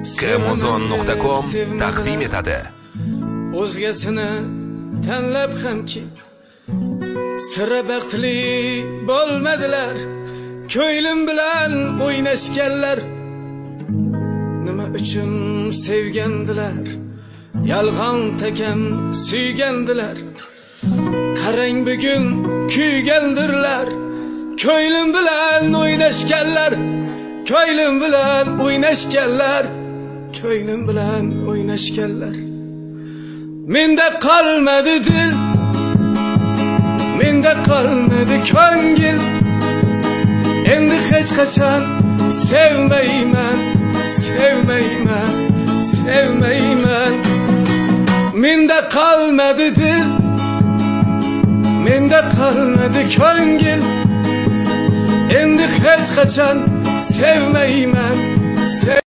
Kmozon.com taqdim etadi. O'zgasini tanlab hamki sira baxtli bo'lmadilar. Ko'nglim bilan o'ynashganlar. Nima uchun sevgandilar? Yalg'on takam suygandilar. Qarang bugun kuygandirlar. Ko'nglim bilan o'ynashganlar. Ko'nglim bilan o'ynashganlar. Ko'nglim bilan o'ynashganlar. Menda qolmadi dil, menda qolmadi ko'ngil. Endi hech qachon sevmayman, sevmayman, sevmayman. Menda qolmadi dil, menda qolmadi ko'ngil. Endi hech qachon sevmayman.